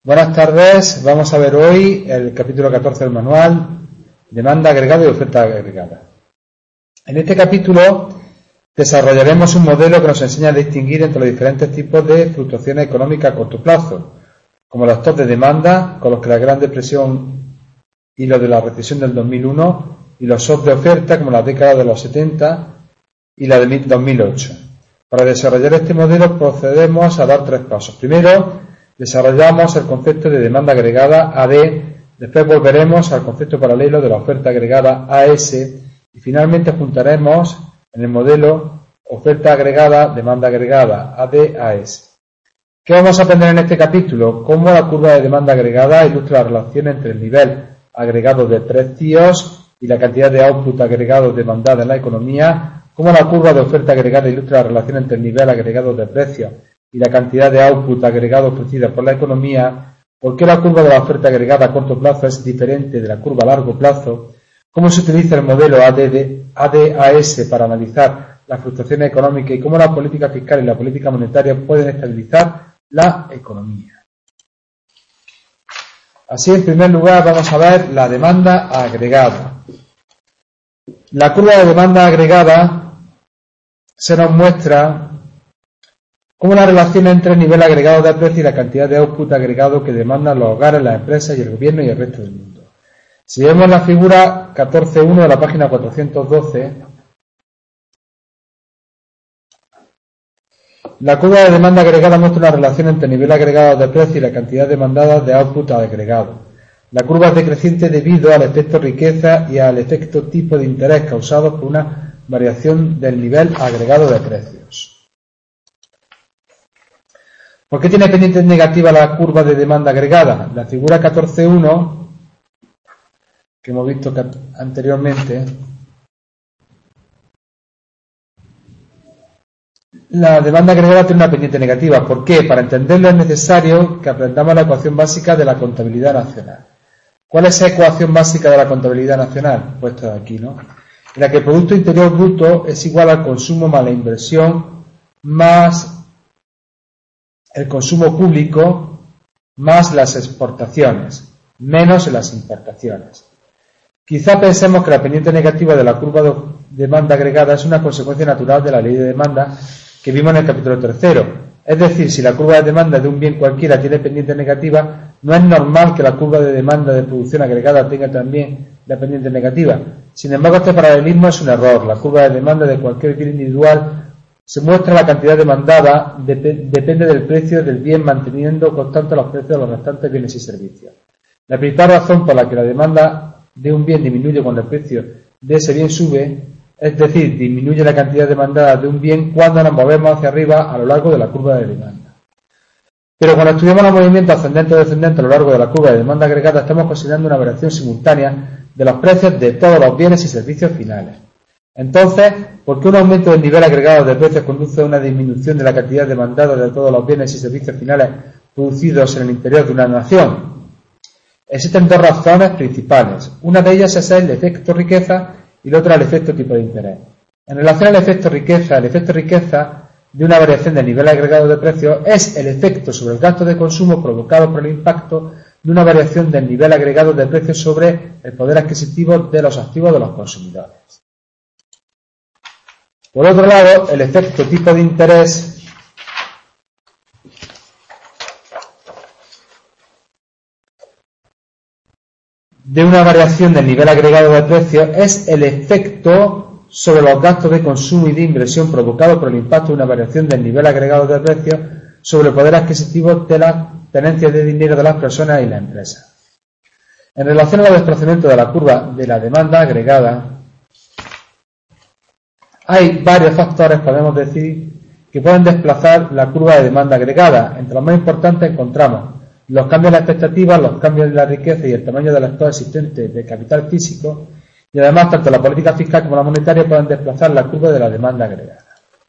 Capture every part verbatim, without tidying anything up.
Buenas tardes, vamos a ver hoy el capítulo catorce del manual, demanda agregada y oferta agregada. En este capítulo desarrollaremos un modelo que nos enseña a distinguir entre los diferentes tipos de fluctuaciones económicas a corto plazo, como los stocks de demanda, con los que la Gran Depresión y los de la recesión del dos mil uno, y los shocks de oferta, como las décadas de los setenta y la de dos mil ocho. Para desarrollar este modelo procedemos a dar tres pasos. Primero, desarrollamos el concepto de demanda agregada A D, después volveremos al concepto paralelo de la oferta agregada A S y finalmente juntaremos en el modelo oferta agregada, demanda agregada A D A S. ¿Qué vamos a aprender en este capítulo? Cómo la curva de demanda agregada ilustra la relación entre el nivel agregado de precios y la cantidad de output agregado demandada en la economía, cómo la curva de oferta agregada ilustra la relación entre el nivel agregado de precios y la cantidad de output agregado ofrecida por la economía, por qué la curva de la oferta agregada a corto plazo es diferente de la curva a largo plazo, cómo se utiliza el modelo A D A S para analizar las fluctuaciones económicas y cómo la política fiscal y la política monetaria pueden estabilizar la economía. Así, en primer lugar, vamos a ver la demanda agregada. La curva de demanda agregada se nos muestra como la relación entre el nivel agregado de precio y la cantidad de output agregado que demandan los hogares, las empresas y el gobierno y el resto del mundo. Si vemos la figura catorce punto uno de la página cuatrocientos doce, la curva de demanda agregada muestra una relación entre el nivel agregado de precio y la cantidad demandada de output agregado. La curva es decreciente debido al efecto riqueza y al efecto tipo de interés causados por una variación del nivel agregado de precios. ¿Por qué tiene pendiente negativa la curva de demanda agregada? La figura catorce punto uno, que hemos visto anteriormente, la demanda agregada tiene una pendiente negativa. ¿Por qué? Para entenderlo es necesario que aprendamos la ecuación básica de la contabilidad nacional. ¿Cuál es esa ecuación básica de la contabilidad nacional? Puesto aquí, ¿no? En la que el Producto Interior Bruto es igual al consumo más la inversión más el consumo público más las exportaciones, menos las importaciones. Quizá pensemos que la pendiente negativa de la curva de demanda agregada es una consecuencia natural de la ley de demanda que vimos en el capítulo tercero. Es decir, si la curva de demanda de un bien cualquiera tiene pendiente negativa, no es normal que la curva de demanda de producción agregada tenga también la pendiente negativa. Sin embargo, este paralelismo es un error. La curva de demanda de cualquier bien individual se muestra la cantidad demandada, dep- depende del precio del bien, manteniendo constantes los precios de los restantes bienes y servicios. La principal razón por la que la demanda de un bien disminuye cuando el precio de ese bien sube, es decir, disminuye la cantidad demandada de un bien cuando nos movemos hacia arriba a lo largo de la curva de demanda. Pero cuando estudiamos los movimientos ascendentes o descendentes a lo largo de la curva de demanda agregada, estamos considerando una variación simultánea de los precios de todos los bienes y servicios finales. Entonces, ¿por qué un aumento del nivel agregado de precios conduce a una disminución de la cantidad demandada de todos los bienes y servicios finales producidos en el interior de una nación? Existen dos razones principales. Una de ellas es el efecto riqueza y la otra el efecto tipo de interés. En relación al efecto riqueza, el efecto riqueza de una variación del nivel agregado de precios es el efecto sobre el gasto de consumo provocado por el impacto de una variación del nivel agregado de precios sobre el poder adquisitivo de los activos de los consumidores. Por otro lado, el efecto tipo de interés de una variación del nivel agregado de precios es el efecto sobre los gastos de consumo y de inversión provocado por el impacto de una variación del nivel agregado de precios sobre el poder adquisitivo de las tenencias de dinero de las personas y las empresas. En relación a los desplazamientos de la curva de la demanda agregada, hay varios factores, podemos decir, que pueden desplazar la curva de demanda agregada. Entre los más importantes encontramos los cambios en las expectativas, los cambios en la riqueza y el tamaño del actor existente de capital físico, y además tanto la política fiscal como la monetaria pueden desplazar la curva de la demanda agregada.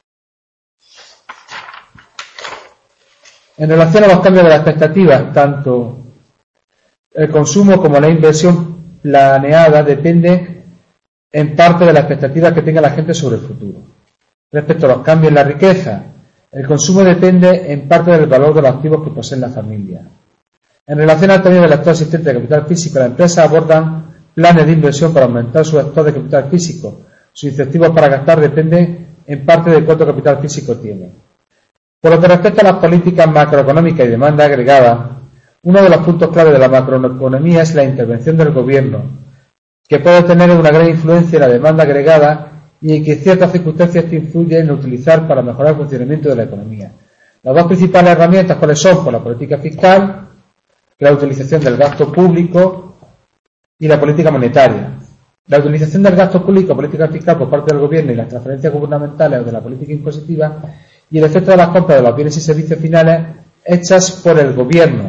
En relación a los cambios de las expectativas, tanto el consumo como la inversión planeada depende en parte de las expectativas que tenga la gente sobre el futuro. Respecto a los cambios en la riqueza, el consumo depende en parte del valor de los activos que posee la familia. En relación al tamaño del actor existente de capital físico, las empresas abordan planes de inversión para aumentar su actor de capital físico. Sus incentivos para gastar dependen en parte de cuánto capital físico tienen. Por lo que respecta a las políticas macroeconómicas y demanda agregada, uno de los puntos clave de la macroeconomía es la intervención del gobierno, que puede tener una gran influencia en la demanda agregada y en que ciertas circunstancias te influyen en utilizar para mejorar el funcionamiento de la economía. Las dos principales herramientas, ¿cuáles son? Pues la política fiscal, la utilización del gasto público y la política monetaria. La utilización del gasto público, política fiscal por parte del gobierno y las transferencias gubernamentales o de la política impositiva y el efecto de las compras de los bienes y servicios finales hechas por el gobierno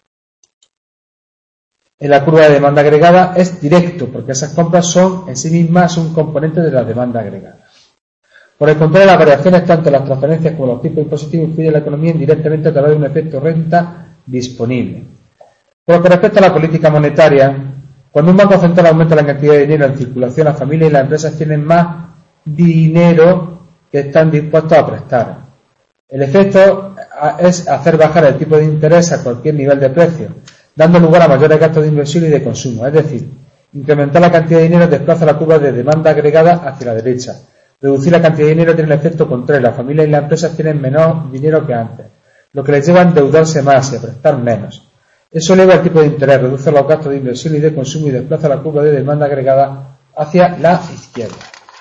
en la curva de demanda agregada es directo, porque esas compras son en sí mismas un componente de la demanda agregada. Por el contrario, las variaciones tanto en las transferencias como en los tipos impositivos influyen en la economía indirectamente a través de un efecto renta disponible. Por lo que respecta a la política monetaria, cuando un banco central aumenta la cantidad de dinero en circulación, las familias y las empresas tienen más dinero que están dispuestos a prestar. El efecto es hacer bajar el tipo de interés a cualquier nivel de precio, dando lugar a mayores gastos de inversión y de consumo. Es decir, incrementar la cantidad de dinero desplaza la curva de demanda agregada hacia la derecha. Reducir la cantidad de dinero tiene el efecto contrario. Las familias y las empresas tienen menos dinero que antes, lo que les lleva a endeudarse más y a prestar menos. Eso eleva el tipo de interés, reduce los gastos de inversión y de consumo y desplaza la curva de demanda agregada hacia la izquierda.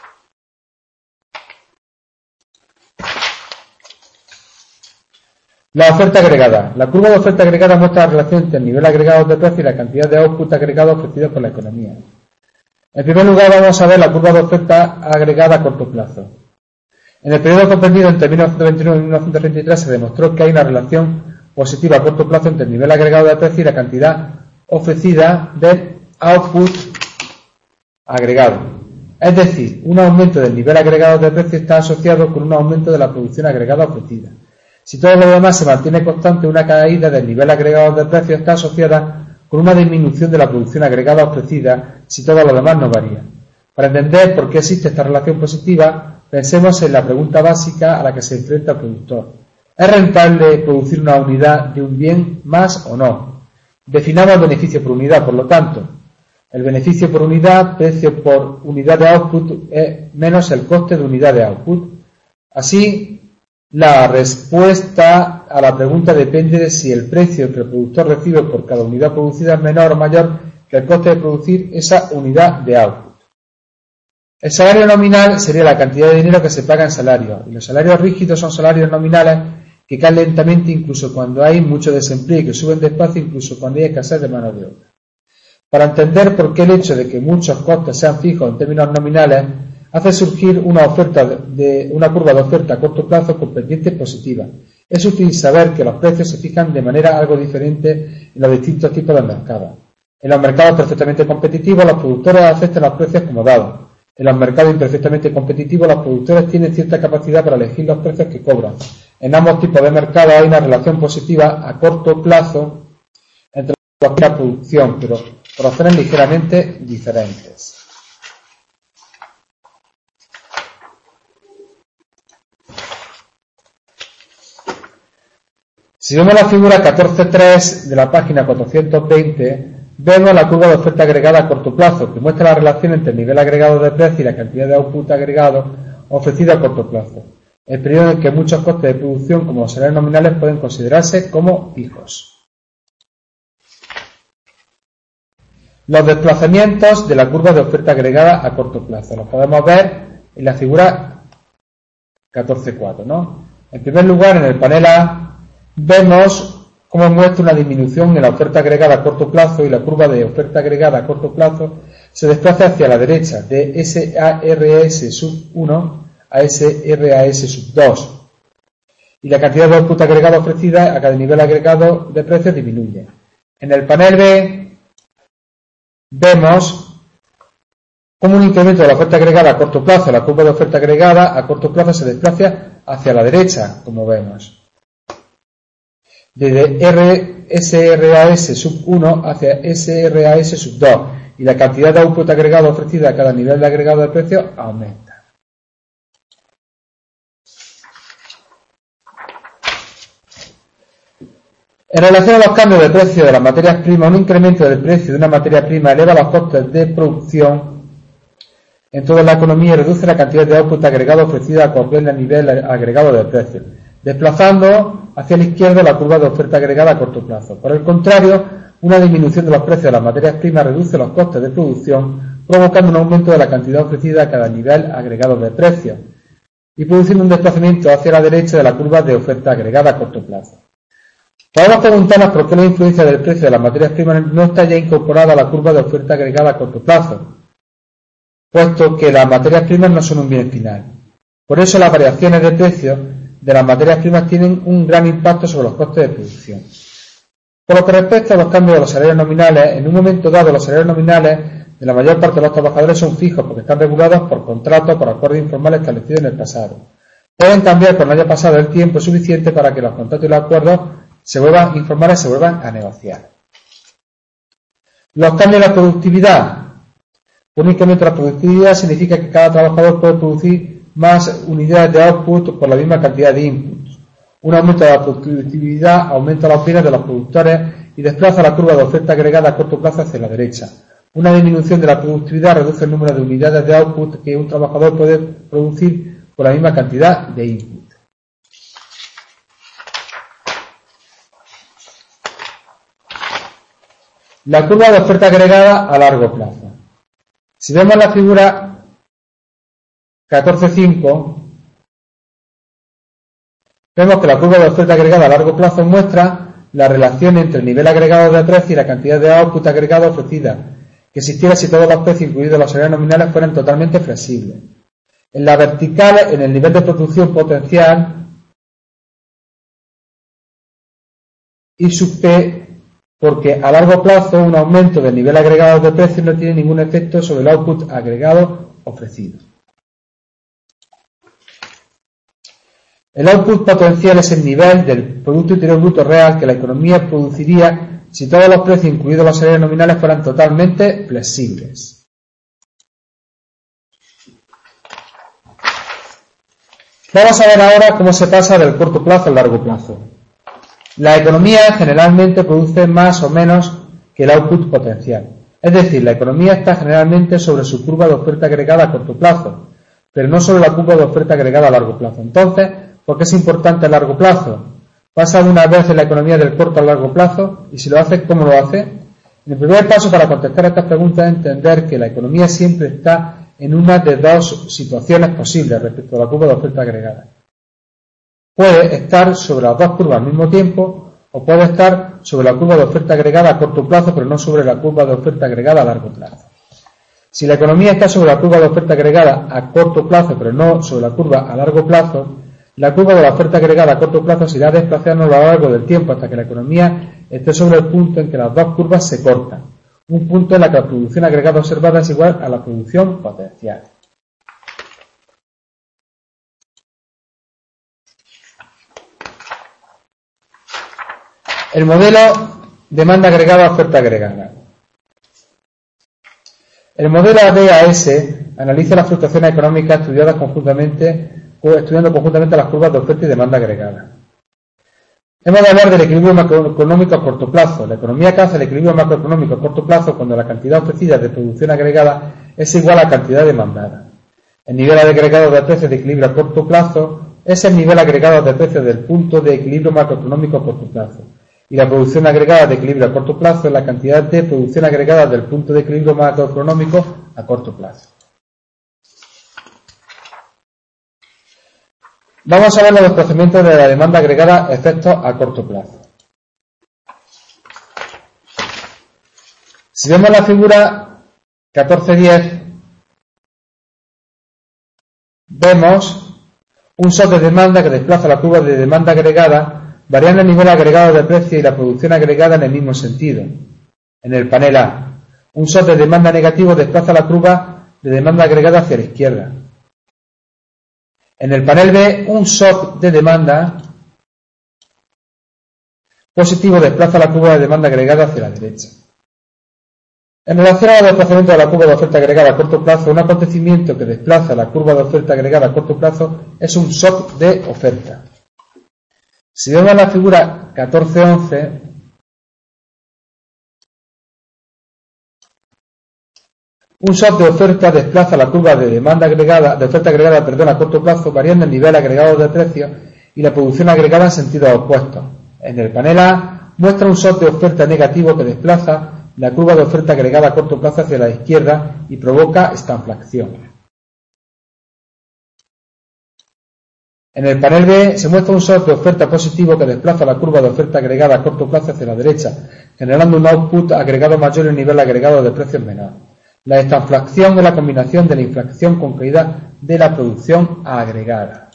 La oferta agregada. La curva de oferta agregada muestra la relación entre el nivel agregado de precio y la cantidad de output agregado ofrecido por la economía. En primer lugar, vamos a ver la curva de oferta agregada a corto plazo. En el periodo comprendido entre mil novecientos veintinueve y mil novecientos treinta y tres se demostró que hay una relación positiva a corto plazo entre el nivel agregado de precio y la cantidad ofrecida del output agregado. Es decir, un aumento del nivel agregado de precio está asociado con un aumento de la producción agregada ofrecida. Si todo lo demás se mantiene constante, una caída del nivel agregado de precio está asociada con una disminución de la producción agregada ofrecida si todo lo demás no varía. Para entender por qué existe esta relación positiva, pensemos en la pregunta básica a la que se enfrenta el productor. ¿Es rentable producir una unidad de un bien más o no? Definamos el beneficio por unidad, por lo tanto, el beneficio por unidad, precio por unidad de output, es menos el coste de unidad de output. Así, la respuesta a la pregunta depende de si el precio que el productor recibe por cada unidad producida es menor o mayor que el coste de producir esa unidad de output. El salario nominal sería la cantidad de dinero que se paga en salario, y los salarios rígidos son salarios nominales que caen lentamente incluso cuando hay mucho desempleo y que suben despacio incluso cuando hay escasez de mano de obra. Para entender por qué el hecho de que muchos costes sean fijos en términos nominales hace surgir una oferta de una curva de oferta a corto plazo con pendientes positivas. Es útil saber que los precios se fijan de manera algo diferente en los distintos tipos de mercados. En los mercados perfectamente competitivos, los productores aceptan los precios como dados. En los mercados imperfectamente competitivos, los productores tienen cierta capacidad para elegir los precios que cobran. En ambos tipos de mercados hay una relación positiva a corto plazo entre la producción, pero por razones ligeramente diferentes. Si vemos la figura catorce punto tres de la página cuatrocientos veinte, vemos la curva de oferta agregada a corto plazo, que muestra la relación entre el nivel agregado de precio y la cantidad de output agregado ofrecido a corto plazo, el periodo en que muchos costes de producción, como los salarios nominales, pueden considerarse como fijos. Los desplazamientos de la curva de oferta agregada a corto plazo los podemos ver en la figura catorce punto cuatro, ¿no? En primer lugar, en el panel A, vemos cómo muestra una disminución en la oferta agregada a corto plazo y la curva de oferta agregada a corto plazo se desplaza hacia la derecha de S A R S sub uno a S R A S sub dos y la cantidad de output agregado ofrecida a cada nivel agregado de precios disminuye. En el panel B vemos cómo un incremento de la oferta agregada a corto plazo, la curva de oferta agregada a corto plazo se desplaza hacia la derecha, como vemos. Desde S R A S sub uno hacia S R A S sub dos y la cantidad de output agregado ofrecida a cada nivel de agregado de precio aumenta. En relación a los cambios de precio de las materias primas, un incremento del precio de una materia prima eleva los costes de producción en toda la economía y reduce la cantidad de output agregado ofrecida a cualquier nivel agregado de precio, desplazando hacia la izquierda la curva de oferta agregada a corto plazo. Por el contrario, una disminución de los precios de las materias primas reduce los costes de producción, provocando un aumento de la cantidad ofrecida a cada nivel agregado de precio y produciendo un desplazamiento hacia la derecha de la curva de oferta agregada a corto plazo. Podemos preguntarnos por qué la influencia del precio de las materias primas no está ya incorporada a la curva de oferta agregada a corto plazo, puesto que las materias primas no son un bien final. Por eso las variaciones de precio de las materias primas tienen un gran impacto sobre los costes de producción. Por lo que respecta a los cambios de los salarios nominales, en un momento dado los salarios nominales de la mayor parte de los trabajadores son fijos porque están regulados por contratos o por acuerdos informales establecidos en el pasado. Pueden cambiar cuando haya pasado el tiempo suficiente para que los contratos y los acuerdos se vuelvan informales y se vuelvan a negociar. Los cambios en la productividad. Un incremento de la productividad significa que cada trabajador puede producir más unidades de output por la misma cantidad de inputs. Un aumento de la productividad aumenta los bienes de los productores y desplaza la curva de oferta agregada a corto plazo hacia la derecha. Una disminución de la productividad reduce el número de unidades de output que un trabajador puede producir por la misma cantidad de input. La curva de oferta agregada a largo plazo. Si vemos la figura catorce punto cinco, vemos que la curva de oferta agregada a largo plazo muestra la relación entre el nivel agregado de precio y la cantidad de output agregado ofrecida, que existiera si todos los precios, incluidos los salarios nominales, fueran totalmente flexibles. En la vertical, en el nivel de producción potencial, I sub P, porque a largo plazo un aumento del nivel agregado de precios no tiene ningún efecto sobre el output agregado ofrecido. El output potencial es el nivel del Producto Interior Bruto real que la economía produciría si todos los precios, incluidos los salarios nominales, fueran totalmente flexibles. Vamos a ver ahora cómo se pasa del corto plazo al largo plazo. La economía generalmente produce más o menos que el output potencial. Es decir, la economía está generalmente sobre su curva de oferta agregada a corto plazo, pero no sobre la curva de oferta agregada a largo plazo. Entonces, ¿por qué es importante el largo plazo? ¿Pasa alguna vez en la economía del corto al largo plazo? Y si lo hace, ¿cómo lo hace? El primer paso para contestar a estas preguntas es entender que la economía siempre está en una de dos situaciones posibles respecto a la curva de oferta agregada. Puede estar sobre las dos curvas al mismo tiempo o puede estar sobre la curva de oferta agregada a corto plazo, pero no sobre la curva de oferta agregada a largo plazo. Si la economía está sobre la curva de oferta agregada a corto plazo, pero no sobre la curva a largo plazo, la curva de la oferta agregada a corto plazo se irá desplazando a lo largo del tiempo hasta que la economía esté sobre el punto en que las dos curvas se cortan, un punto en la que la producción agregada observada es igual a la producción potencial. El modelo demanda agregada oferta agregada. El modelo A D A S analiza las fluctuaciones económicas estudiadas conjuntamente estudiando conjuntamente las curvas de oferta y demanda agregada. Hemos de hablar del equilibrio macroeconómico a corto plazo. La economía alcanza el equilibrio macroeconómico a corto plazo cuando la cantidad ofrecida de producción agregada es igual a la cantidad demandada. El nivel agregado de precios de equilibrio a corto plazo es el nivel agregado de precios del punto de equilibrio macroeconómico a corto plazo. Y la producción agregada de equilibrio a corto plazo es la cantidad de producción agregada del punto de equilibrio macroeconómico a corto plazo. Vamos a ver los desplazamientos de la demanda agregada efectos a corto plazo. Si vemos la figura catorce diez, vemos un shock de demanda que desplaza la curva de demanda agregada variando el nivel agregado de precio y la producción agregada en el mismo sentido. En el panel A, un shock de demanda negativo desplaza la curva de demanda agregada hacia la izquierda. En el panel B, un shock de demanda positivo desplaza la curva de demanda agregada hacia la derecha. En relación al desplazamiento de la curva de oferta agregada a corto plazo, un acontecimiento que desplaza la curva de oferta agregada a corto plazo es un shock de oferta. Si vemos la figura catorce once, un shock de oferta desplaza la curva de demanda agregada, de oferta agregada, perdón, a corto plazo, variando el nivel agregado de precios y la producción agregada en sentidos opuestos. En el panel A muestra un shock de oferta negativo que desplaza la curva de oferta agregada a corto plazo hacia la izquierda y provoca estanflación. En el panel B se muestra un shock de oferta positivo que desplaza la curva de oferta agregada a corto plazo hacia la derecha, generando un output agregado mayor y un nivel agregado de precios menor. La estanflación es la combinación de la inflación con caída de la producción agregada.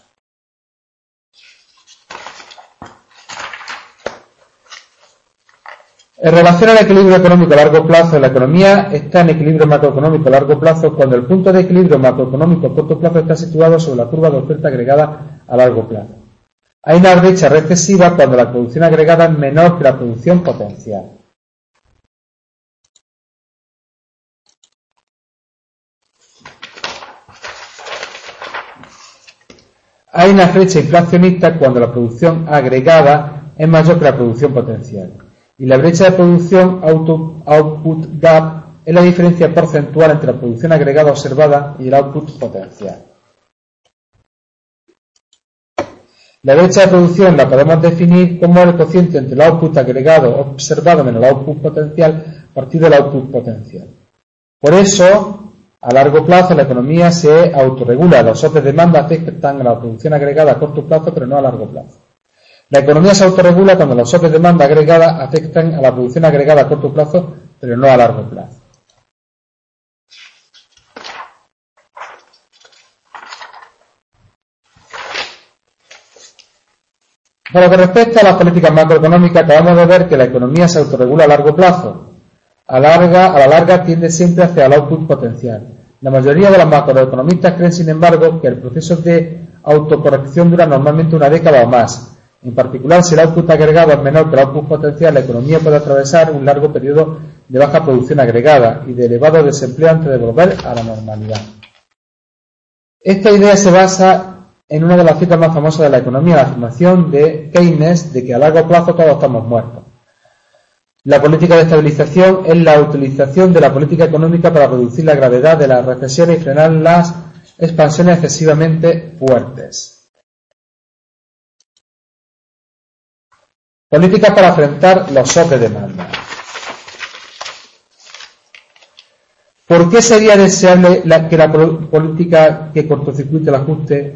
En relación al equilibrio económico a largo plazo, la economía está en equilibrio macroeconómico a largo plazo cuando el punto de equilibrio macroeconómico a corto plazo está situado sobre la curva de oferta agregada a largo plazo. Hay una brecha recesiva cuando la producción agregada es menor que la producción potencial. Hay una brecha inflacionista cuando la producción agregada es mayor que la producción potencial. Y la brecha de producción output gap es la diferencia porcentual entre la producción agregada observada y el output potencial. La brecha de producción la podemos definir como el cociente entre el output agregado observado menos el output potencial partido del output potencial. Por eso, a largo plazo la economía se autorregula. Los shocks de demanda afectan a la producción agregada a corto plazo, pero no a largo plazo. La economía se autorregula cuando los shocks de demanda agregada afectan a la producción agregada a corto plazo, pero no a largo plazo. Por lo que respecta a las políticas macroeconómicas, acabamos de ver que la economía se autorregula a largo plazo. A, larga, a la larga tiende siempre hacia el output potencial. La mayoría de los macroeconomistas creen, sin embargo, que el proceso de autocorrección dura normalmente una década o más. En particular, si el output agregado es menor que el output potencial, la economía puede atravesar un largo periodo de baja producción agregada y de elevado desempleo antes de volver a la normalidad. Esta idea se basa en una de las citas más famosas de la economía, la afirmación de Keynes de que a largo plazo todos estamos muertos. La política de estabilización es la utilización de la política económica para reducir la gravedad de las recesiones y frenar las expansiones excesivamente fuertes. Políticas para enfrentar los shocks de demanda. ¿Por qué sería deseable la, que la política que cortocircuite el ajuste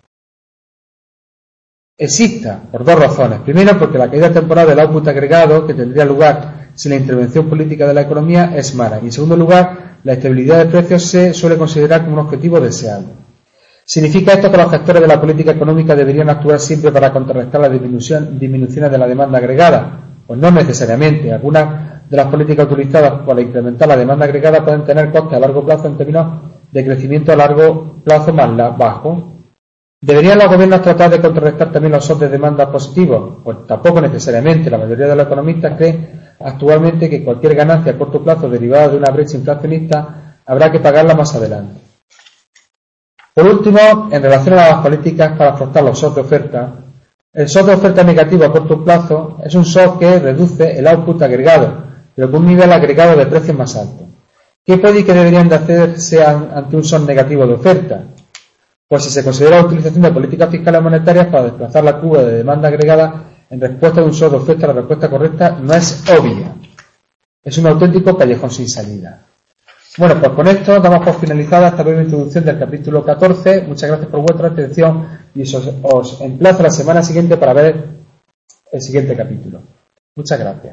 exista? Por dos razones. Primero, porque la caída temporal del output agregado que tendría lugar sin la intervención política de la economía es mala. Y en segundo lugar, la estabilidad de precios se suele considerar como un objetivo deseable. ¿Significa esto que los gestores de la política económica deberían actuar siempre para contrarrestar las disminución, disminuciones de la demanda agregada? Pues no necesariamente. Algunas de las políticas utilizadas para incrementar la demanda agregada pueden tener costes a largo plazo en términos de crecimiento a largo plazo más bajo. ¿Deberían los gobiernos tratar de contrarrestar también los shocks de demanda positivos? Pues tampoco necesariamente. La mayoría de los economistas creen actualmente que cualquier ganancia a corto plazo derivada de una brecha inflacionista habrá que pagarla más adelante. Por último, en relación a las políticas para afrontar los shocks de oferta, el shock de oferta negativo a corto plazo es un shock que reduce el output agregado, pero con un nivel agregado de precios más alto. ¿Qué puede y qué deberían de hacerse ante un shock negativo de oferta? Pues si se considera la utilización de políticas fiscales monetarias para desplazar la curva de demanda agregada en respuesta de un shock de oferta, la respuesta correcta no es obvia. Es un auténtico callejón sin salida. Bueno, pues con esto damos por finalizada esta breve introducción del capítulo catorce. Muchas gracias por vuestra atención y os, os emplazo la semana siguiente para ver el siguiente capítulo. Muchas gracias.